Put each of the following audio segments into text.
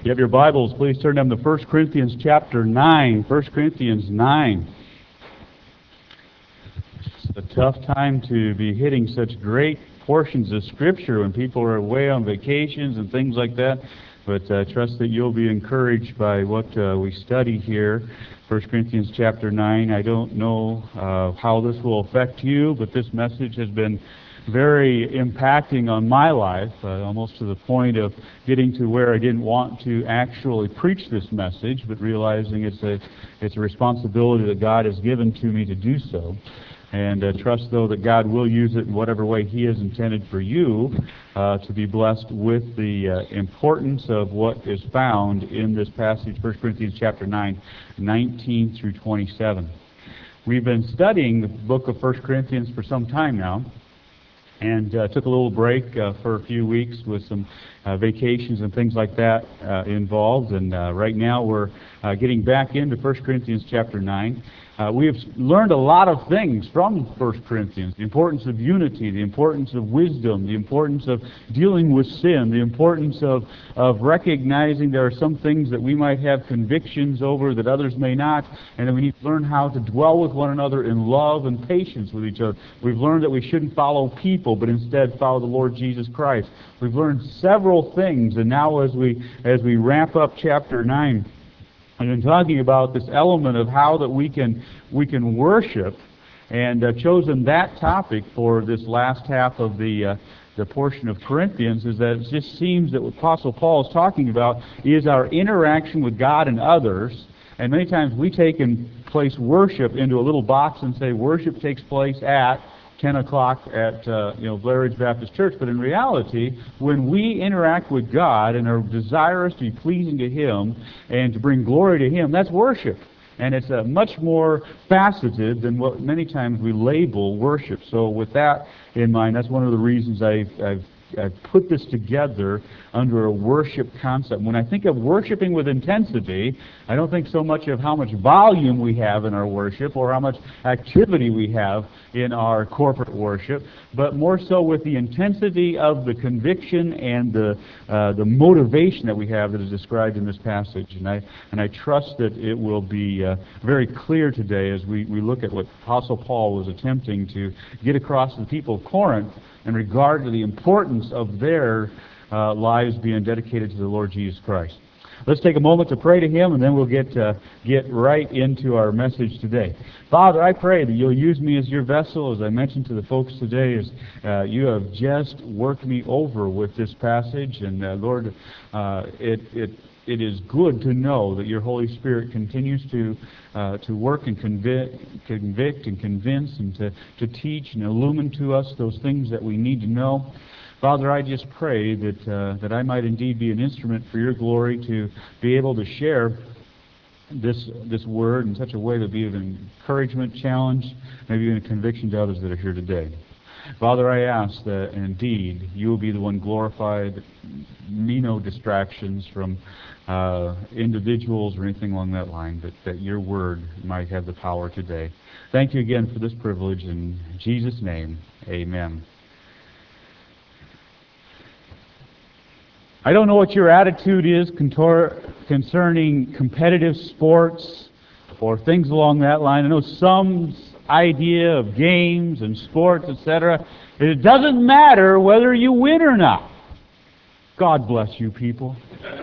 You have your Bibles, please turn them to 1 Corinthians chapter 9. 1 Corinthians 9. It's a tough time to be hitting such great portions of Scripture when people are away on vacations and things like that. But I trust that you'll be encouraged by what we study here. 1 Corinthians chapter 9. I don't know how this will affect you, but this message has been very impacting on my life, almost to the point of getting to where I didn't want to actually preach this message, but realizing it's a responsibility that God has given to me to do so. And trust, though, that God will use it in whatever way He has intended for you to be blessed with the importance of what is found in this passage, 1 Corinthians chapter 9, 19 through 27. We've been studying the book of 1 Corinthians for some time now, and took a little break for a few weeks with some vacations and things like that involved. And right now we're getting back into 1 Corinthians chapter 9. We have learned a lot of things from 1 Corinthians. The importance of unity, the importance of wisdom, the importance of dealing with sin, the importance of recognizing there are some things that we might have convictions over that others may not, and that we need to learn how to dwell with one another in love and patience with each other. We've learned that we shouldn't follow people, but instead follow the Lord Jesus Christ. We've learned several things, and now as we wrap up chapter 9, I've been talking about this element of how that we can worship, and chosen that topic for this last half of the portion of Corinthians. Is that it just seems that what Apostle Paul is talking about is our interaction with God and others. And many times we take and place worship into a little box and say worship takes place at 10 o'clock at Blair Ridge Baptist Church. But in reality, when we interact with God and are desirous to be pleasing to Him and to bring glory to Him, that's worship. And it's much more faceted than what many times we label worship. So with that in mind, that's one of the reasons I've put this together under a worship concept. When I think of worshiping with intensity, I don't think so much of how much volume we have in our worship or how much activity we have in our corporate worship, but more so with the intensity of the conviction and the motivation that we have that is described in this passage. And I trust that it will be very clear today as we look at what Apostle Paul was attempting to get across to the people of Corinth in regard to the importance of their lives being dedicated to the Lord Jesus Christ. Let's take a moment to pray to Him, and then we'll get right into our message today. Father, I pray that You'll use me as Your vessel. As I mentioned to the folks today, as You have just worked me over with this passage, and Lord, it is good to know that Your Holy Spirit continues to work and convict and convince and to teach and illumine to us those things that we need to know. Father, I just pray that I might indeed be an instrument for Your glory to be able to share this word in such a way that be of encouragement, challenge, maybe even a conviction to others that are here today. Father, I ask that indeed You will be the one glorified, me no distractions from individuals or anything along that line, but that Your word might have the power today. Thank You again for this privilege. In Jesus' name, amen. I don't know what your attitude is concerning competitive sports or things along that line. I know some idea of games and sports, etc. It doesn't matter whether you win or not. God bless you people.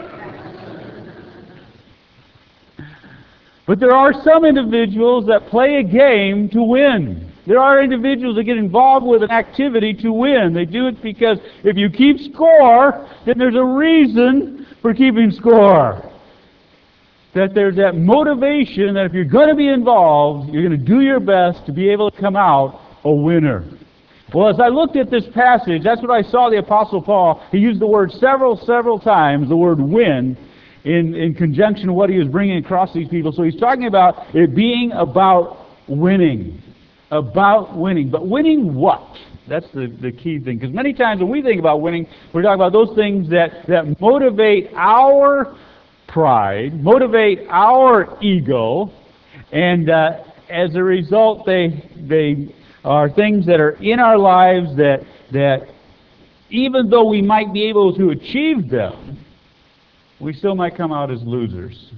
But there are some individuals that play a game to win. There are individuals that get involved with an activity to win. They do it because if you keep score, then there's a reason for keeping score. That there's that motivation that if you're going to be involved, you're going to do your best to be able to come out a winner. Well, as I looked at this passage, that's what I saw the Apostle Paul. He used the word several times, the word win, in conjunction with what he was bringing across these people. So he's talking about it being about winning. About winning. But winning what? That's the key thing. Because many times when we think about winning, we're talking about those things that motivate our pride, motivate our ego, and as a result, they are things that are in our lives that even though we might be able to achieve them, we still might come out as losers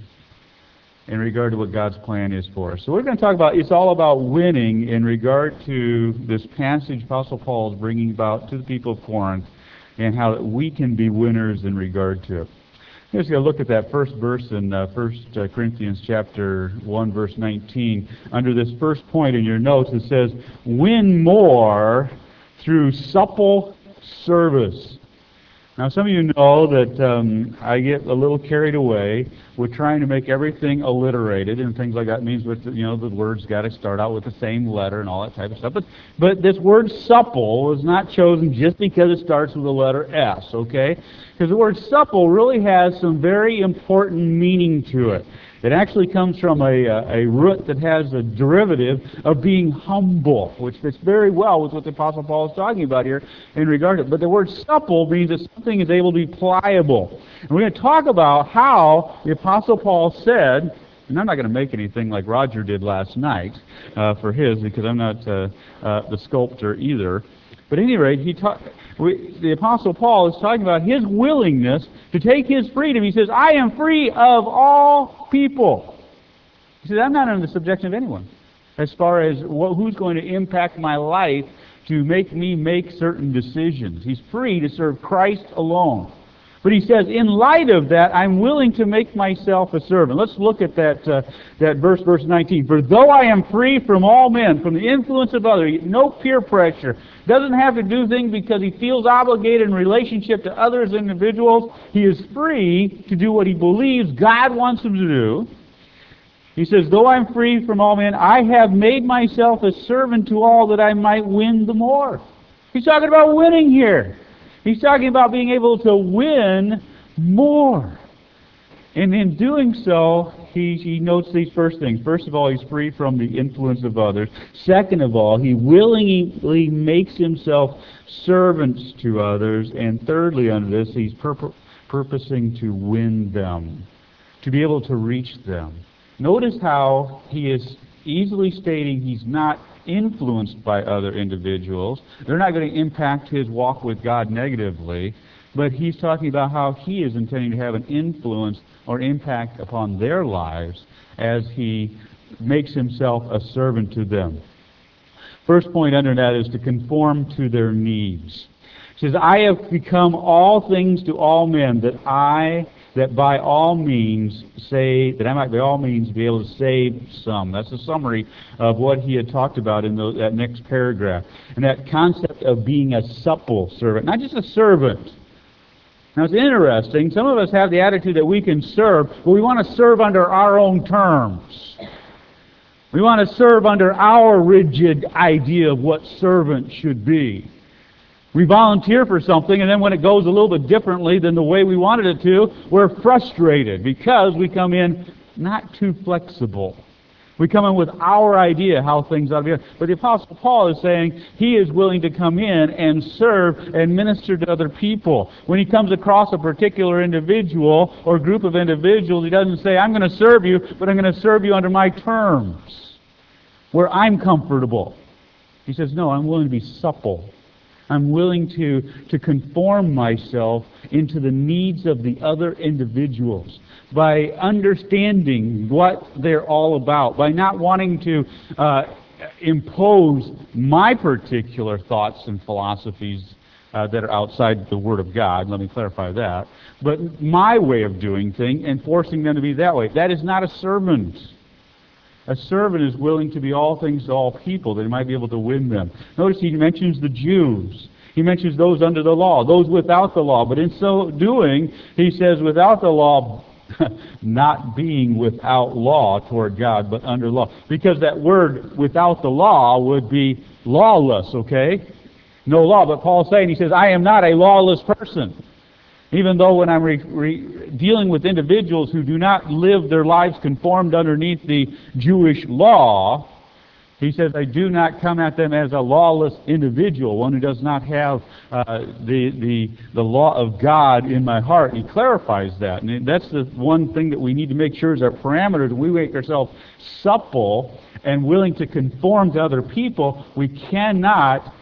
in regard to what God's plan is for us. So we're going to talk about, it's all about winning in regard to this passage Apostle Paul is bringing about to the people of Corinth, and how we can be winners in regard to it. Let's go look at that first verse in 1 Corinthians chapter 1, verse 19. Under this first point in your notes, it says, win more through supple service. Now, some of you know that I get a little carried away with trying to make everything alliterated and things like that. It means that, the words got to start out with the same letter and all that type of stuff. But this word supple is not chosen just because it starts with the letter S, okay? Because the word supple really has some very important meaning to it. It actually comes from a root that has a derivative of being humble, which fits very well with what the Apostle Paul is talking about here in regard to it. But the word supple means that something is able to be pliable. And we're going to talk about how the Apostle Paul said, and I'm not going to make anything like Roger did last night for his, because I'm not the sculptor either. But at any rate, the Apostle Paul is talking about his willingness to take his freedom. He says, I am free of all people. He says, I'm not under the subjection of anyone as far as who's going to impact my life to make me make certain decisions. He's free to serve Christ alone. But he says, in light of that, I'm willing to make myself a servant. Let's look at that verse 19. For though I am free from all men, from the influence of others, no peer pressure, doesn't have to do things because he feels obligated in relationship to others, individuals. He is free to do what he believes God wants him to do. He says, though I'm free from all men, I have made myself a servant to all that I might win the more. He's talking about winning here. He's talking about being able to win more. And in doing so, he notes these first things. First of all, he's free from the influence of others. Second of all, he willingly makes himself servants to others. And thirdly, under this, he's purposing to win them, to be able to reach them. Notice how he is easily stating he's not influenced by other individuals. They're not going to impact his walk with God negatively, but he's talking about how he is intending to have an influence or impact upon their lives as he makes himself a servant to them. First point under that is to conform to their needs. He says, I have become all things to all men, that I might by all means be able to save some. That's a summary of what he had talked about in that next paragraph. And that concept of being a supple servant, not just a servant. Now it's interesting, some of us have the attitude that we can serve, but we want to serve under our own terms. We want to serve under our rigid idea of what servant should be. We volunteer for something, and then when it goes a little bit differently than the way we wanted it to, we're frustrated because we come in not too flexible. We come in with our idea how things ought to be. But the Apostle Paul is saying he is willing to come in and serve and minister to other people. When he comes across a particular individual or group of individuals, he doesn't say, I'm going to serve you, but I'm going to serve you under my terms, where I'm comfortable. He says, no, I'm willing to be supple. I'm willing to conform myself into the needs of the other individuals by understanding what they're all about, by not wanting to impose my particular thoughts and philosophies that are outside the Word of God. Let me clarify that. But my way of doing things and forcing them to be that way. That is not a servant. A servant is willing to be all things to all people, that he might be able to win them. Notice he mentions the Jews. He mentions those under the law, those without the law. But in so doing, he says without the law, not being without law toward God, but under law. Because that word without the law would be lawless, okay? No law. But Paul's saying, he says, I am not a lawless person. Even though when I'm dealing with individuals who do not live their lives conformed underneath the Jewish law, he says, I do not come at them as a lawless individual, one who does not have the law of God in my heart. He clarifies that. And that's the one thing that we need to make sure is our parameters. When we make ourselves supple and willing to conform to other people, we cannot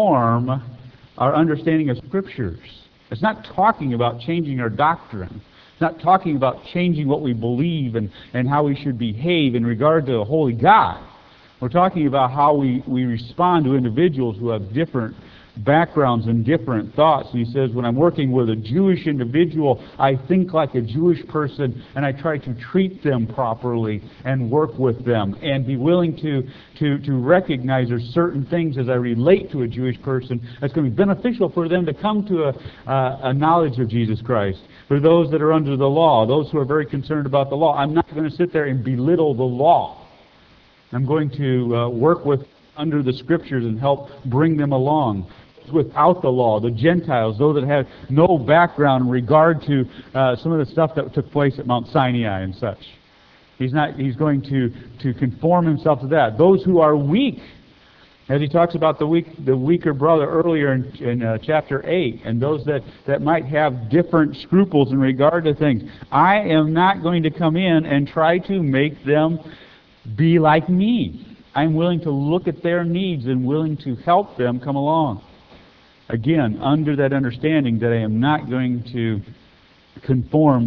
conform our understanding of Scriptures. It's not talking about changing our doctrine. It's not talking about changing what we believe and how we should behave in regard to a holy God. We're talking about how we respond to individuals who have different backgrounds and different thoughts. And he says, when I'm working with a Jewish individual, I think like a Jewish person, and I try to treat them properly and work with them and be willing to recognize there's certain things as I relate to a Jewish person that's going to be beneficial for them to come to a knowledge of Jesus Christ. For those that are under the law, those who are very concerned about the law, I'm not going to sit there and belittle the law. I'm going to work with under the Scriptures and help bring them along. Without the law, the Gentiles, those that have no background in regard to some of the stuff that took place at Mount Sinai and such. He's going to conform himself to that. Those who are weak, as he talks about the weaker brother earlier in chapter 8, and those that might have different scruples in regard to things. I am not going to come in and try to make them be like me. I'm willing to look at their needs and willing to help them come along. Again, under that understanding that I am not going to conform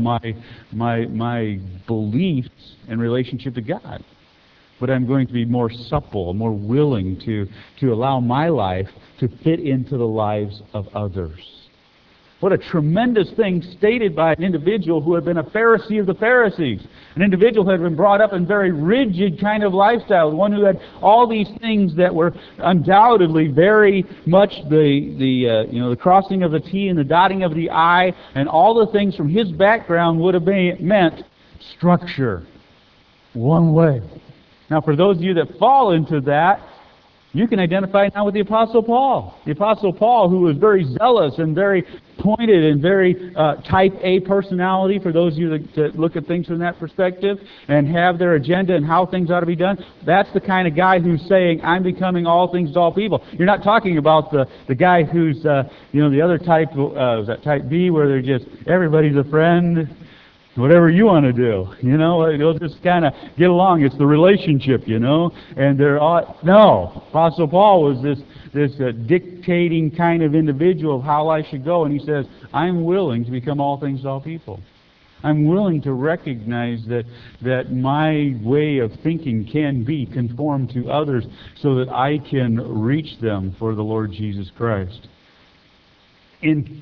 my beliefs in relationship to God, but I'm going to be more supple, more willing to allow my life to fit into the lives of others. What a tremendous thing stated by an individual who had been a Pharisee of the Pharisees. An individual who had been brought up in very rigid kind of lifestyle. One who had all these things that were undoubtedly very much the crossing of the T and the dotting of the I, and all the things from his background would have meant structure. One way. Now for those of you that fall into that, you can identify now with the Apostle Paul. The Apostle Paul, who was very zealous and very pointed and very type A personality, for those of you that look at things from that perspective and have their agenda and how things ought to be done. That's the kind of guy who's saying, I'm becoming all things to all people. You're not talking about the guy who's, the other type, is that type B, where they're just, everybody's a friend. Whatever you want to do, they'll just kind of get along. It's the relationship, and they're all, no. Apostle Paul was this dictating kind of individual of how I should go, and he says, I'm willing to become all things to all people. I'm willing to recognize that my way of thinking can be conformed to others so that I can reach them for the Lord Jesus Christ. In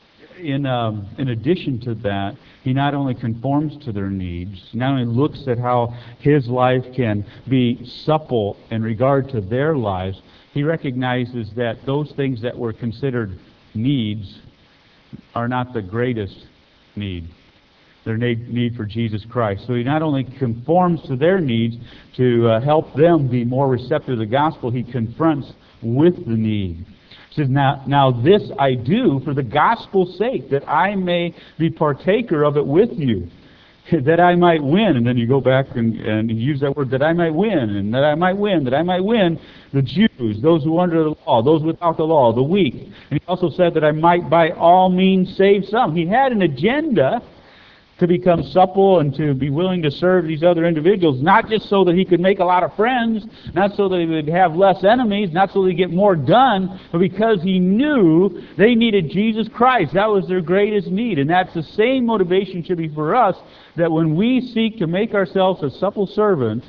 addition to that, he not only conforms to their needs, not only looks at how his life can be supple in regard to their lives, he recognizes that those things that were considered needs are not the greatest need. Their need for Jesus Christ. So he not only conforms to their needs to help them be more receptive to the gospel, he confronts with the need. He says, now this I do for the gospel's sake, that I may be partaker of it with you, that I might win. And then you go back and use that word, that I might win, and that I might win the Jews, those who are under the law, those without the law, the weak. And he also said that I might by all means save some. He had an agenda to become supple and to be willing to serve these other individuals, not just so that he could make a lot of friends, not so that he would have less enemies, not so that he'd get more done, but because he knew they needed Jesus Christ. That was their greatest need. And that's the same motivation should be for us, that when we seek to make ourselves a supple servant,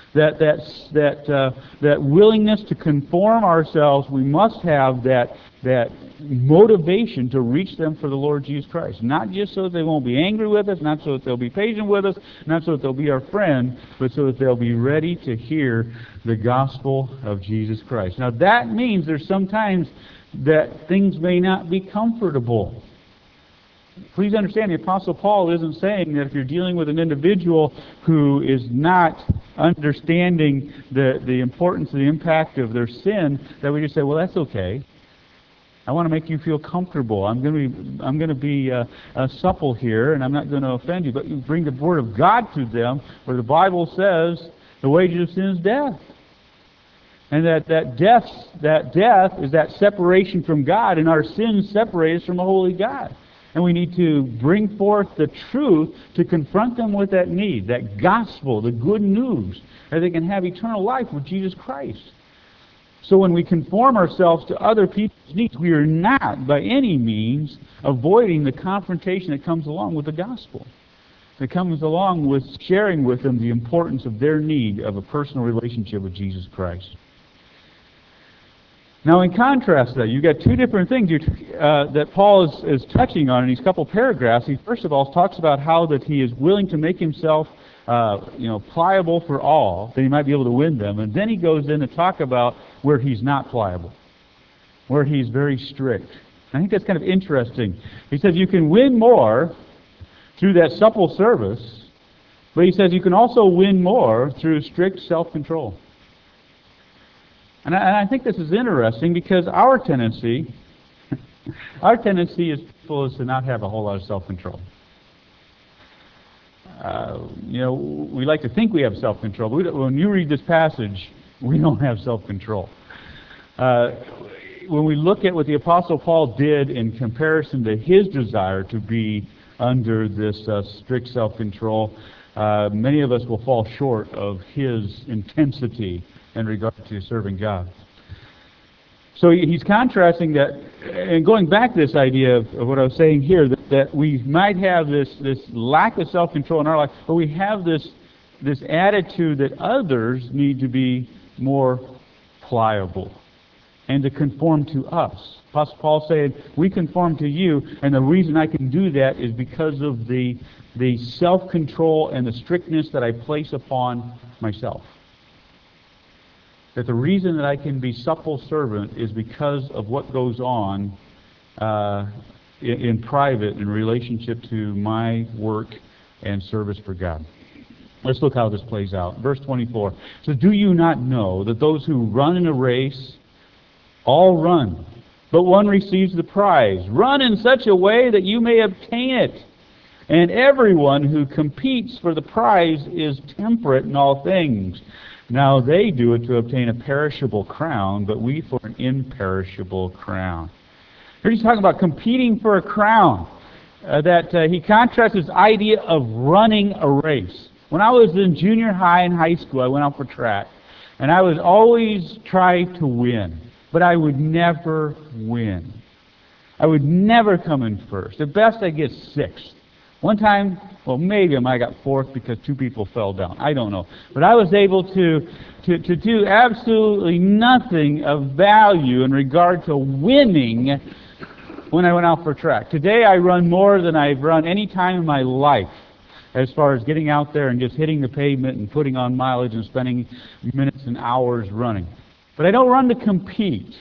that willingness to conform ourselves, we must have that motivation to reach them for the Lord Jesus Christ. Not just so that they won't be angry with us, not so that they'll be patient with us, not so that they'll be our friend, but so that they'll be ready to hear the gospel of Jesus Christ. Now that means there's sometimes that things may not be comfortable. Please understand, the Apostle Paul isn't saying that if you're dealing with an individual who is not understanding the importance and the impact of their sin, that we just say, well, that's okay. I want to make you feel comfortable. I'm going to be supple here, and I'm not going to offend you. But you bring the Word of God to them, where the Bible says the wages of sin is death, and that death is that separation from God, and our sins separate us from a holy God. And we need to bring forth the truth to confront them with that need, that gospel, the good news, that they can have eternal life with Jesus Christ. So when we conform ourselves to other people's needs, we are not by any means avoiding the confrontation that comes along with the gospel, that comes along with sharing with them the importance of their need of a personal relationship with Jesus Christ. Now, in contrast to that, you've got two different things that Paul is touching on in these couple paragraphs. He first of all talks about how that he is willing to make himself pliable for all, that he might be able to win them. And then he goes in to talk about where he's not pliable, where he's very strict. I think that's kind of interesting. He says you can win more through that supple service, but he says you can also win more through strict self-control. And I think this is interesting because our tendency as people is to not have a whole lot of self-control. We like to think we have self-control, but when you read this passage, we don't have self-control. When we look at what the Apostle Paul did in comparison to his desire to be under this strict self-control, many of us will fall short of his intensity in regard to serving God. So he's contrasting that, and going back to this idea of what I was saying here, that we might have this lack of self-control in our life, but we have this attitude that others need to be more pliable and to conform to us. Apostle Paul said, we conform to you, and the reason I can do that is because of the self-control and the strictness that I place upon myself. That the reason that I can be supple servant is because of what goes on in private in relationship to my work and service for God. Let's look how this plays out. Verse 24 it says, do you not know that those who run in a race all run, but one receives the prize? Run in such a way that you may obtain it. And everyone who competes for the prize is temperate in all things. Now they do it to obtain a perishable crown, but we for an imperishable crown. Here he's talking about competing for a crown. He contrasts this idea of running a race. When I was in junior high and high school, I went out for track. And I would always try to win, but I would never win. I would never come in first. At best, I'd get sixth. One time, well, maybe I might have got fourth because two people fell down. I don't know. But I was able to do absolutely nothing of value in regard to winning when I went out for track. Today, I run more than I've run any time in my life as far as getting out there and just hitting the pavement and putting on mileage and spending minutes and hours running. But I don't run to compete.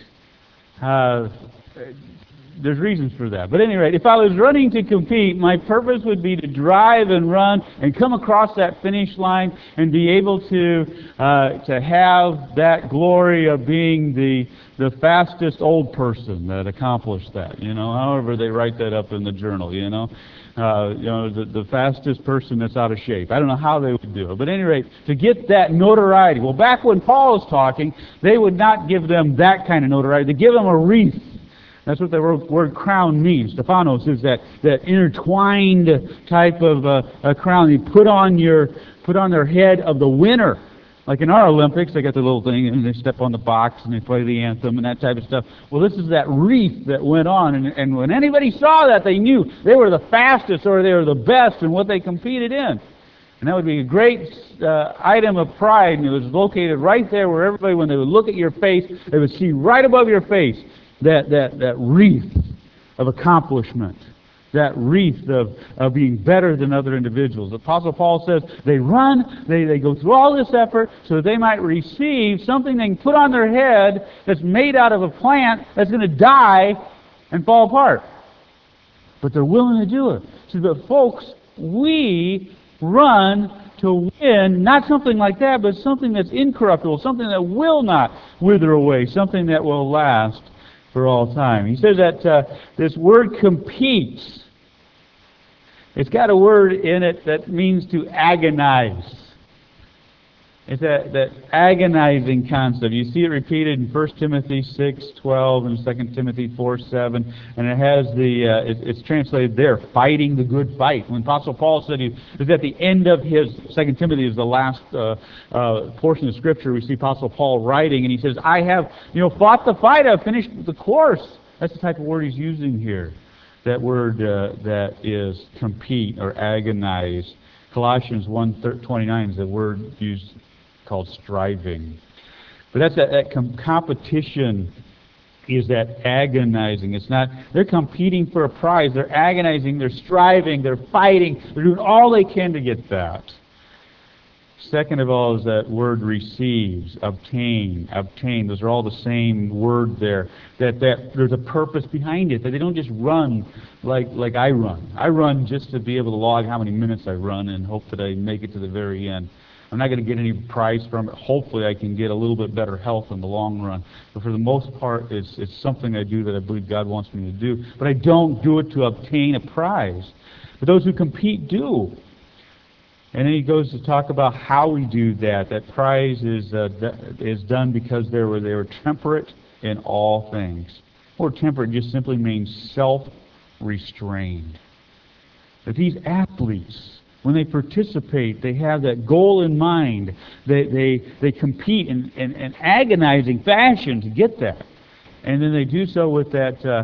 There's reasons for that. But at any rate, if I was running to compete, my purpose would be to drive and run and come across that finish line and be able to have that glory of being the fastest old person that accomplished that. However they write that up in the journal. The fastest person that's out of shape. I don't know how they would do it. But at any rate, to get that notoriety. Well, back when Paul was talking, they would not give them that kind of notoriety. They give them a wreath. That's what the word crown means. Stephanos is that intertwined type of a crown you put on their head of the winner. Like in our Olympics, they got the little thing and they step on the box and they play the anthem and that type of stuff. Well, this is that wreath that went on, and when anybody saw that, they knew they were the fastest or they were the best in what they competed in. And that would be a great item of pride, and it was located right there where everybody, when they would look at your face, they would see right above your face that wreath of accomplishment, that wreath of being better than other individuals. The Apostle Paul says they run, they go through all this effort so that they might receive something they can put on their head that's made out of a plant that's going to die and fall apart. But they're willing to do it. So that, folks, we run to win, not something like that, but something that's incorruptible, something that will not wither away, something that will last for all time. He says that this word competes, it's got a word in it that means to agonize. It's that agonizing concept. You see it repeated in 1 Timothy 6:12 and 2 Timothy 4:7, and it has it's translated there, fighting the good fight. When Apostle Paul said he was at the end of his 2 Timothy is the last portion of Scripture we see Apostle Paul writing, and he says, "I have fought the fight, I've finished the course." That's the type of word he's using here. That word that is compete or agonize. Colossians 1:29 is the word used called striving. But that's that competition is that agonizing. It's not, they're competing for a prize. They're agonizing, they're striving, they're fighting, they're doing all they can to get that. Second of all is that word receives, obtain. Those are all the same word there. That there's a purpose behind it. That they don't just run like I run. I run just to be able to log how many minutes I run and hope that I make it to the very end. I'm not going to get any prize from it. Hopefully I can get a little bit better health in the long run. But for the most part, it's something I do that I believe God wants me to do. But I don't do it to obtain a prize. But those who compete do. And then he goes to talk about how we do that. That prize is done because they were temperate in all things. Or temperate just simply means self-restrained. That these athletes, when they participate, they have that goal in mind. They compete in agonizing fashion to get that. And then they do so with that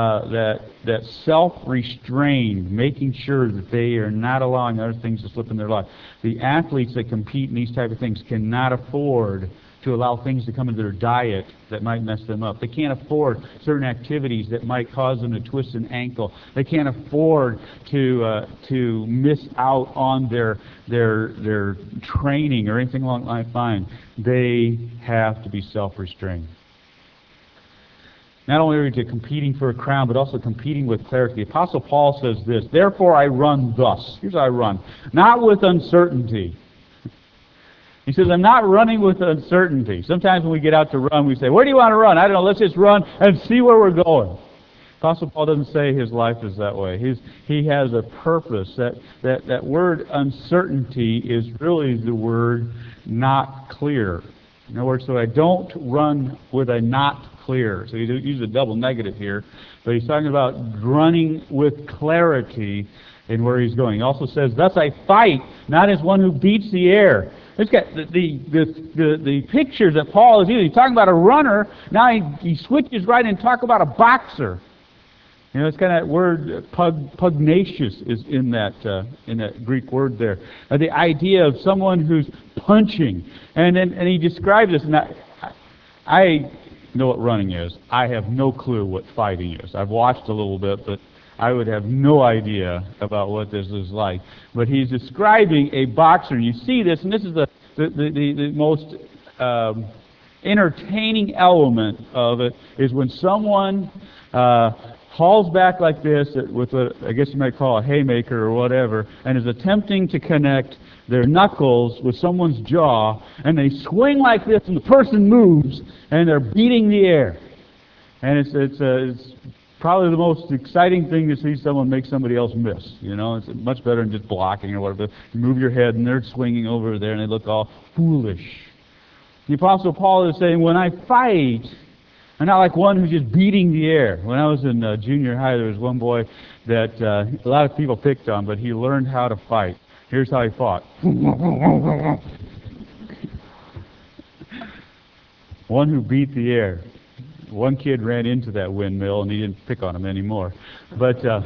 self-restrained, making sure that they are not allowing other things to slip in their life. The athletes that compete in these type of things cannot afford to allow things to come into their diet that might mess them up. They can't afford certain activities that might cause them to twist an ankle. They can't afford to miss out on their training or anything along that line. They have to be self-restrained. Not only are we competing for a crown, but also competing with clarity. The Apostle Paul says this, "Therefore I run thus." Here's how I run. "Not with uncertainty." He says, I'm not running with uncertainty. Sometimes when we get out to run, we say, "Where do you want to run?" "I don't know, let's just run and see where we're going." Apostle Paul doesn't say his life is that way. He has a purpose. That word uncertainty is really the word not clear. In other words, so I don't run with a not clear. So he uses a double negative here, but he's talking about running with clarity in where he's going. He also says, "Thus I fight, not as one who beats the air." Let's get the pictures that Paul is using. He's talking about a runner. Now he switches right and talk about a boxer. It's kind of that word pugnacious is in that Greek word there. The idea of someone who's punching, and he describes this. And I know what running is. I have no clue what fighting is. I've watched a little bit, but I would have no idea about what this is like. But he's describing a boxer, and you see this, and this is the most entertaining element of it, is when someone hauls back like this with what I guess you might call a haymaker or whatever, and is attempting to connect their knuckles with someone's jaw, and they swing like this, and the person moves, and they're beating the air. And it's probably the most exciting thing to see someone make somebody else miss. It's much better than just blocking or whatever. You move your head, and they're swinging over there, and they look all foolish. The Apostle Paul is saying, when I fight, I'm not like one who's just beating the air. When I was in junior high, there was one boy that a lot of people picked on, but he learned how to fight. Here's how he fought. One who beat the air. One kid ran into that windmill, and he didn't pick on him anymore. But the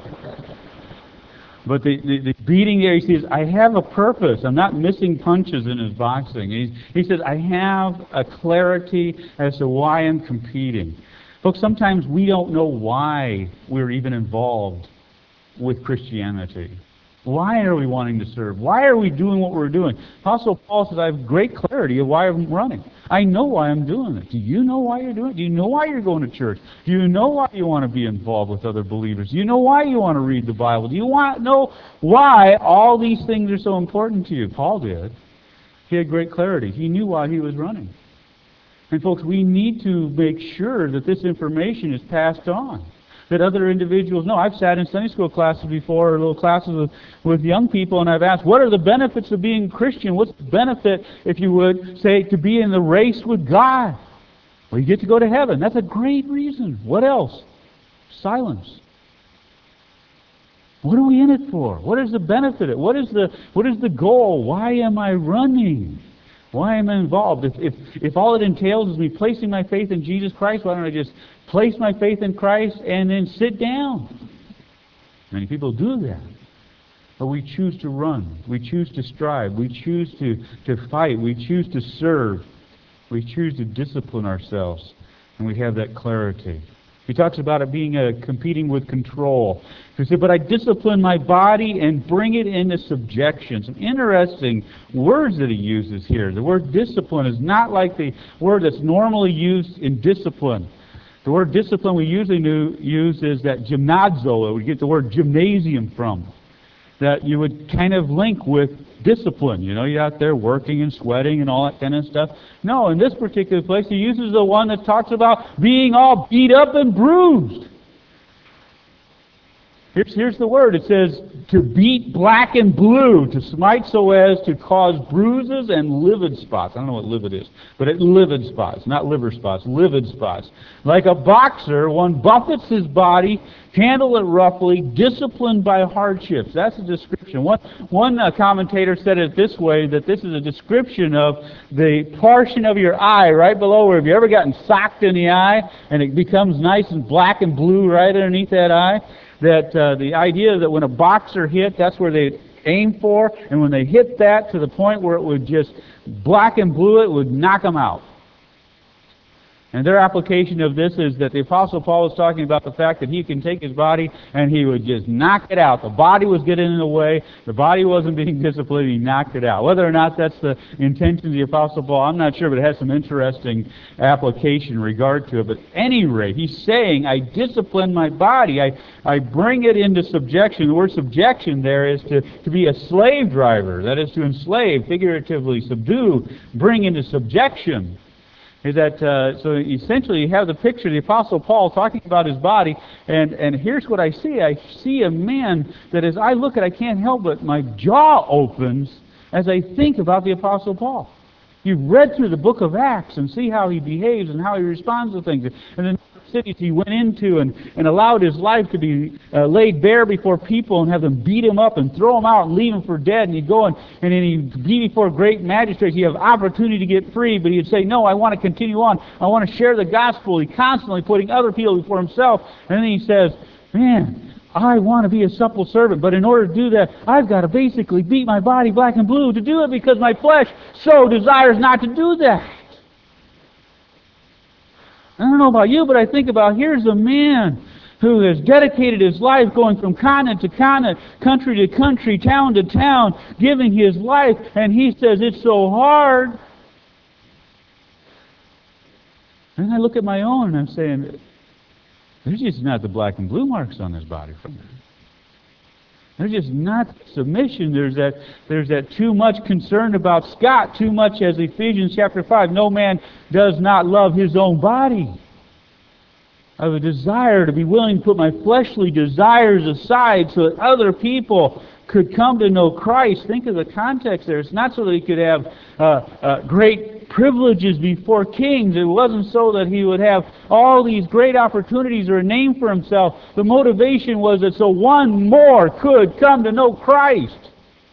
beating there, he says, I have a purpose. I'm not missing punches in his boxing. He says, I have a clarity as to why I'm competing. Folks, sometimes we don't know why we're even involved with Christianity. Why are we wanting to serve? Why are we doing what we're doing? Apostle Paul says, I have great clarity of why I'm running. I know why I'm doing it. Do you know why you're doing it? Do you know why you're going to church? Do you know why you want to be involved with other believers? Do you know why you want to read the Bible? Do you know why all these things are so important to you? Paul did. He had great clarity. He knew why he was running. And folks, we need to make sure that this information is passed on. that other individuals know. I've sat in Sunday school classes before, or little classes with young people, and I've asked, what are the benefits of being Christian? What's the benefit, if you would, say, to be in the race with God? Well, you get to go to heaven. That's a great reason. What else? Silence. What are we in it for? What is the benefit? What is the goal? Why am I running? Why am I involved? If all it entails is me placing my faith in Jesus Christ, why don't I just place my faith in Christ and then sit down? Many people do that. But we choose to run. We choose to strive. We choose to fight. We choose to serve. We choose to discipline ourselves. And we have that clarity. He talks about it being competing with control. He said, but I discipline my body and bring it into subjection. Some interesting words that he uses here. The word discipline is not like the word that's normally used in discipline. The word discipline we usually use is that gymnazo, we get the word gymnasium from, that you would kind of link with discipline. You know, you're out there working and sweating and all that kind of stuff. No, in this particular place, he uses the one that talks about being all beat up and bruised. Here's the word. It says, to beat black and blue, to smite so as to cause bruises and livid spots. I don't know what livid is, but it's livid spots, not liver spots, livid spots. Like a boxer, one buffets his body, handle it roughly, disciplined by hardships. That's a description. One commentator said it this way, that this is a description of the portion of your eye right below where, have you ever gotten socked in the eye and it becomes nice and black and blue right underneath that eye? That the idea that when a boxer hit, that's where they aim for, and when they hit that to the point where it would just black and blue, it would knock them out. And their application of this is that the Apostle Paul is talking about the fact that he can take his body and he would just knock it out. The body was getting in the way. The body wasn't being disciplined. He knocked it out. Whether or not that's the intention of the Apostle Paul, I'm not sure, but it has some interesting application in regard to it. But at any rate, he's saying, I discipline my body. I bring it into subjection. The word subjection there is to be a slave driver. That is to enslave, figuratively subdue, bring into subjection. Is that so essentially you have the picture of the Apostle Paul talking about his body, and here's what I see. I see a man that as I look at, I can't help but my jaw opens as I think about the Apostle Paul. You've read through the book of Acts and see how he behaves and how he responds to things. And then cities he went into and allowed his life to be laid bare before people and have them beat him up and throw him out and leave him for dead. And he'd go and then he'd be before great magistrates. He'd have opportunity to get free, but he'd say, no, I want to continue on. I want to share the gospel. He's constantly putting other people before himself. And then he says, man, I want to be a supple servant, but in order to do that, I've got to basically beat my body black and blue to do it because my flesh so desires not to do that. I don't know about you, but I think about, here's a man who has dedicated his life going from continent to continent, country to country, town to town, giving his life, and he says, it's so hard. And I look at my own and I'm saying, there's just not the black and blue marks on his body from that. There's just not submission. There's that too much concern about Scott, too much as Ephesians chapter 5. No man does not love his own body. I have a desire to be willing to put my fleshly desires aside so that other people could come to know Christ. Think of the context there. It's not so that he could have great privileges before kings. It wasn't so that he would have all these great opportunities or a name for himself. The motivation was that so one more could come to know Christ.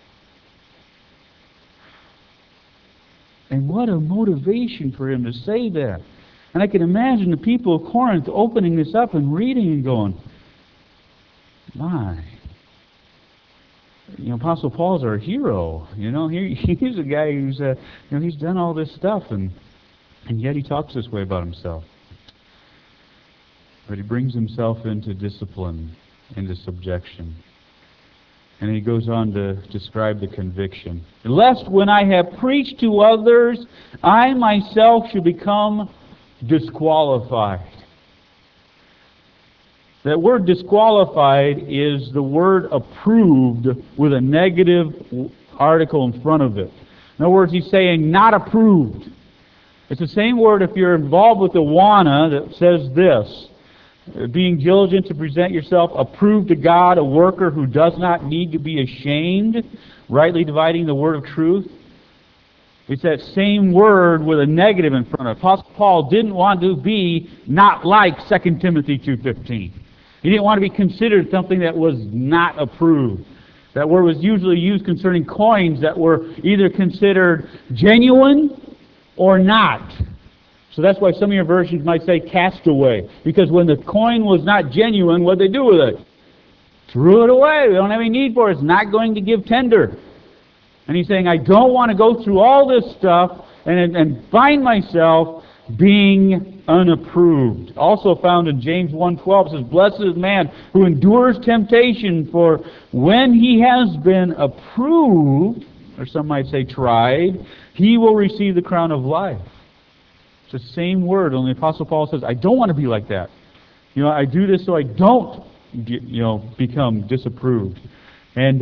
And what a motivation for him to say that. And I can imagine the people of Corinth opening this up and reading and going, my. You know, Apostle Paul's our hero. You know, he's a guy who's, he's done all this stuff, and yet he talks this way about himself. But he brings himself into discipline, into subjection. And he goes on to describe the conviction. Lest when I have preached to others, I myself should become disqualified. That word disqualified is the word approved with a negative article in front of it. In other words, he's saying not approved. It's the same word if you're involved with the WANA that says this, being diligent to present yourself approved to God, a worker who does not need to be ashamed, rightly dividing the word of truth. It's that same word with a negative in front of it. Apostle Paul didn't want to be not like 2 Timothy 2:15. He didn't want to be considered something that was not approved. That word was usually used concerning coins that were either considered genuine or not. So that's why some of your versions might say castaway. Because when the coin was not genuine, what did they do with it? Threw it away. We don't have any need for it. It's not going to give tender. And he's saying, I don't want to go through all this stuff and find myself being unapproved. Also found in James 1:12, it says, Blessed is the man who endures temptation, for when he has been approved, or some might say tried, he will receive the crown of life. It's the same word, only the Apostle Paul says, I don't want to be like that. I do this so I don't become disapproved. And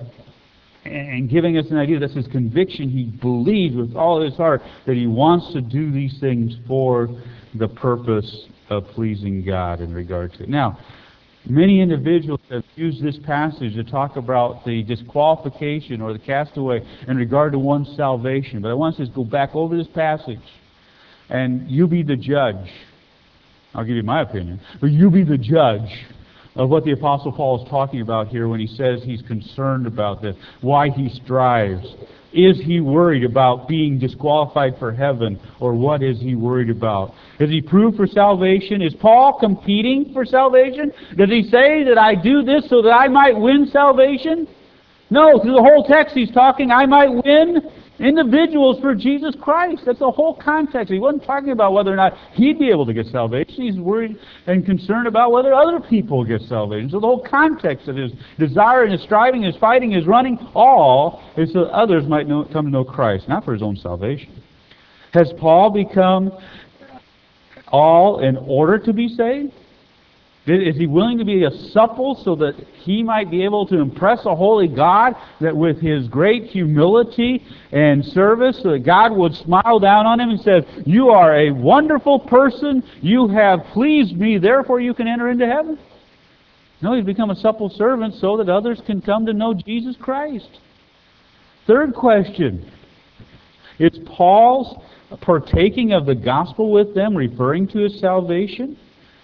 giving us an idea, that's his conviction. He believes with all his heart that he wants to do these things for the purpose of pleasing God in regard to it. Now, many individuals have used this passage to talk about the disqualification or the castaway in regard to one's salvation. But I want us to go back over this passage, and you be the judge. I'll give you my opinion, but you be the judge of what the Apostle Paul is talking about here when he says he's concerned about this, why he strives. Is he worried about being disqualified for heaven, or what is he worried about? Is he proved for salvation? Is Paul competing for salvation? Does he say that I do this so that I might win salvation? No, through the whole text he's talking, I might win individuals for Jesus Christ. That's the whole context. He wasn't talking about whether or not he'd be able to get salvation. He's worried and concerned about whether other people get salvation. So the whole context of his desire and his striving, his fighting, his running, all is so that others might come to know Christ, not for his own salvation. Has Paul become all in order to be saved? Is he willing to be a supple so that he might be able to impress a holy God, that with his great humility and service, so that God would smile down on him and say, you are a wonderful person, you have pleased me, therefore you can enter into heaven? No, he's become a supple servant so that others can come to know Jesus Christ. Third question, is Paul's partaking of the gospel with them referring to his salvation?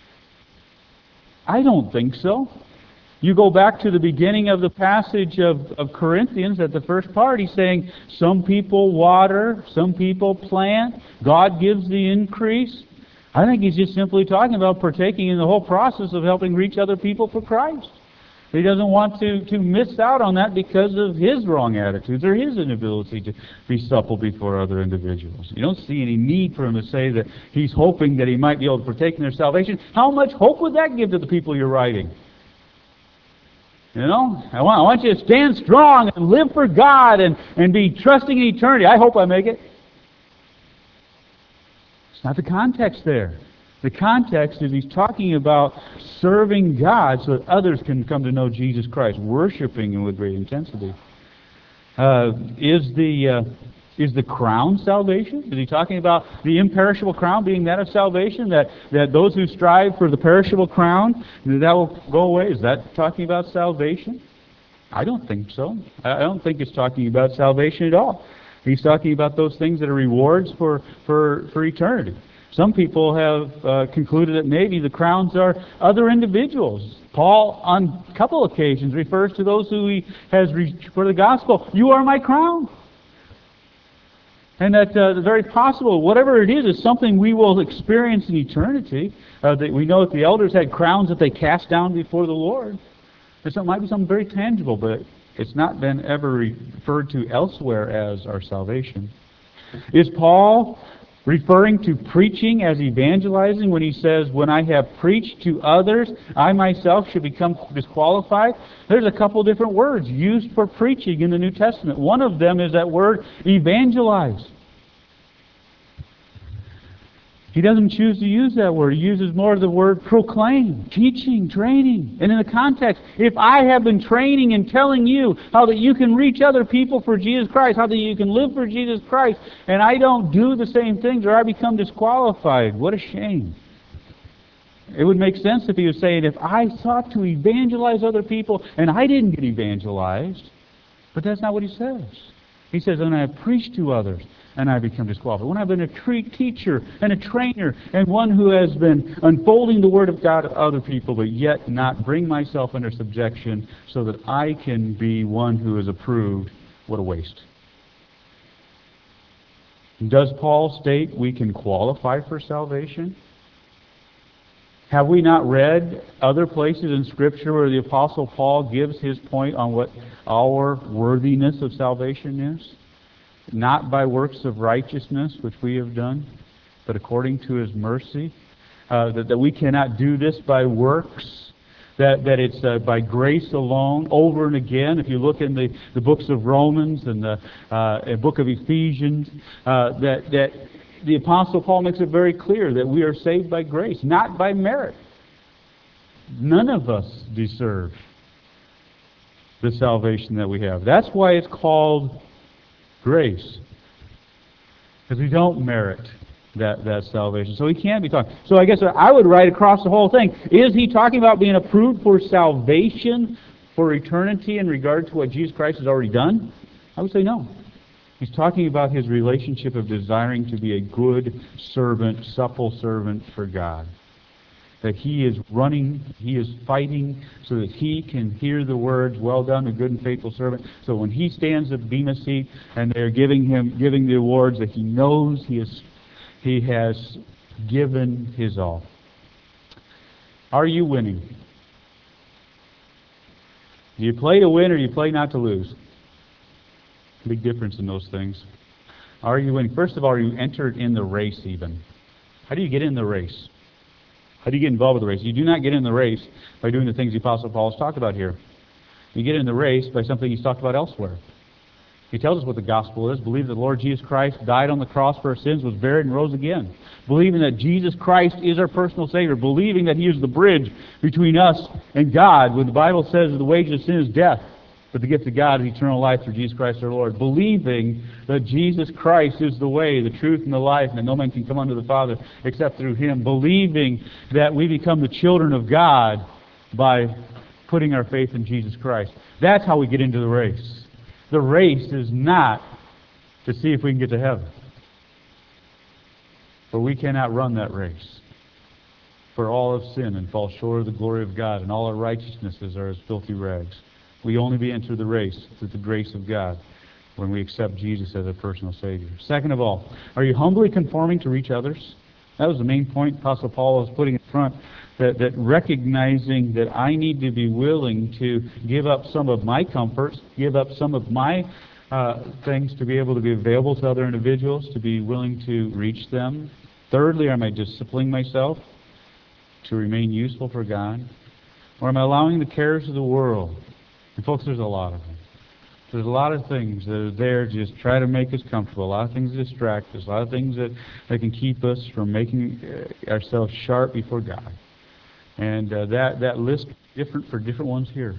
I don't think so. You go back to the beginning of the passage of Corinthians at the first part, he's saying some people water, some people plant, God gives the increase. I think he's just simply talking about partaking in the whole process of helping reach other people for Christ. He doesn't want to miss out on that because of his wrong attitudes or his inability to be supple before other individuals. You don't see any need for him to say that he's hoping that he might be able to partake in their salvation. How much hope would that give to the people you're writing? I want you to stand strong and live for God and be trusting in eternity. I hope I make it. It's not the context there. The context is he's talking about serving God so that others can come to know Jesus Christ, worshiping Him with great intensity. Is the crown salvation? Is he talking about the imperishable crown being that of salvation? That those who strive for the perishable crown, that will go away? Is that talking about salvation? I don't think so. I don't think it's talking about salvation at all. He's talking about those things that are rewards for eternity. Some people have concluded that maybe the crowns are other individuals. Paul, on a couple occasions, refers to those who he has reached for the gospel. You are my crown. And that very possible, whatever it is something we will experience in eternity. That we know that the elders had crowns that they cast down before the Lord. It might be something very tangible, but it's not been ever referred to elsewhere as our salvation. Is Paul referring to preaching as evangelizing when he says, when I have preached to others, I myself should become disqualified? There's a couple different words used for preaching in the New Testament. One of them is that word evangelize. He doesn't choose to use that word. He uses more of the word proclaim, teaching, training. And in the context, if I have been training and telling you how that you can reach other people for Jesus Christ, how that you can live for Jesus Christ, and I don't do the same things or I become disqualified, what a shame. It would make sense if he was saying, if I sought to evangelize other people and I didn't get evangelized. But that's not what he says. He says, when I have preached to others and I become disqualified. When I've been a teacher and a trainer and one who has been unfolding the Word of God to other people, but yet not bring myself under subjection so that I can be one who is approved, what a waste. Does Paul state we can qualify for salvation? Have we not read other places in Scripture where the Apostle Paul gives his point on what our worthiness of salvation is? Not by works of righteousness, which we have done, but according to His mercy. That we cannot do this by works, that it's by grace alone, over and again. If you look in the books of Romans and the book of Ephesians, that the Apostle Paul makes it very clear that we are saved by grace, not by merit. None of us deserve the salvation that we have. That's why it's called grace, because we don't merit that salvation. So he can't be talking. So I guess I would write across the whole thing. Is he talking about being approved for salvation for eternity in regard to what Jesus Christ has already done? I would say no. He's talking about his relationship of desiring to be a good servant, supple servant for God. That he is running, he is fighting so that he can hear the words, well done, a good and faithful servant. So when he stands at the Bema seat and they're giving the awards, that he knows he has given his all. Are you winning? Do you play to win or do you play not to lose? Big difference in those things. Are you winning? First of all, are you entered in the race even? How do you get in the race? How do you get involved with the race? You do not get in the race by doing the things the Apostle Paul has talked about here. You get in the race by something he's talked about elsewhere. He tells us what the gospel is. Believe that the Lord Jesus Christ died on the cross for our sins, was buried, and rose again. Believing that Jesus Christ is our personal Savior. Believing that He is the bridge between us and God. When the Bible says that the wages of sin is death, but the gift of God is eternal life through Jesus Christ our Lord. Believing that Jesus Christ is the way, the truth, and the life, and that no man can come unto the Father except through Him. Believing that we become the children of God by putting our faith in Jesus Christ. That's how we get into the race. The race is not to see if we can get to heaven. For we cannot run that race. For all have sinned and fall short of the glory of God, and all our righteousnesses are as filthy rags. We only enter the race through the grace of God when we accept Jesus as our personal Savior. Second of all, are you humbly conforming to reach others? That was the main point Apostle Paul was putting in front, that recognizing that I need to be willing to give up some of my comforts, give up some of my things to be able to be available to other individuals, to be willing to reach them. Thirdly, am I disciplining myself to remain useful for God? Or am I allowing the cares of the world? And folks, there's a lot of them. There's a lot of things that are there to just try to make us comfortable. A lot of things that distract us. A lot of things that can keep us from making ourselves sharp before God. And that list is different for different ones here.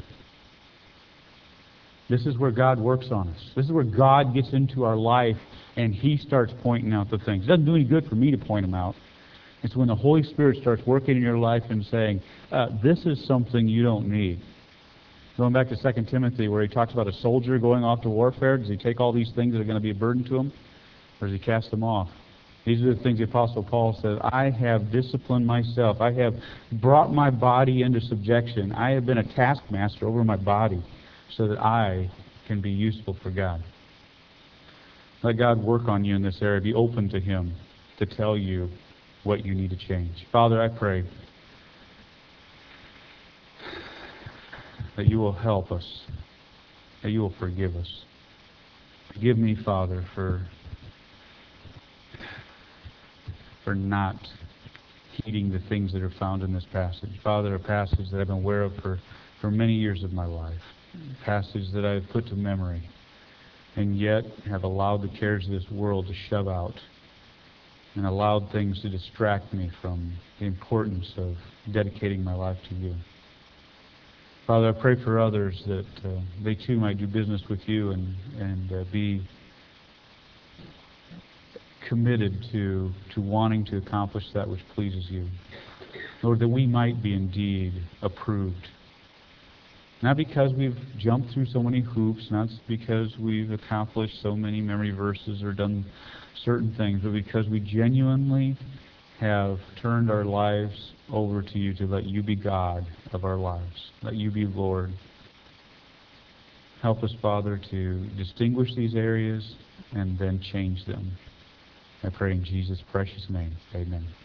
This is where God works on us. This is where God gets into our life and He starts pointing out the things. It doesn't do any good for me to point them out. It's when the Holy Spirit starts working in your life and saying, this is something you don't need. Going back to 2 Timothy, where he talks about a soldier going off to warfare, does he take all these things that are going to be a burden to him, or does he cast them off? These are the things the Apostle Paul says, I have disciplined myself. I have brought my body into subjection. I have been a taskmaster over my body so that I can be useful for God. Let God work on you in this area. Be open to Him to tell you what you need to change. Father, I pray that you will help us, that you will forgive us. Forgive me, Father, for not heeding the things that are found in this passage. Father, a passage that I've been aware of for many years of my life. A passage that I've put to memory, and yet have allowed the cares of this world to shove out, and allowed things to distract me from the importance of dedicating my life to you. Father, I pray for others that they too might do business with you and be committed to wanting to accomplish that which pleases you. Lord, that we might be indeed approved. Not because we've jumped through so many hoops, not because we've accomplished so many memory verses or done certain things, but because we genuinely have turned our lives over to you to let you be God of our lives. Let you be Lord. Help us, Father, to distinguish these areas and then change them. I pray in Jesus' precious name. Amen.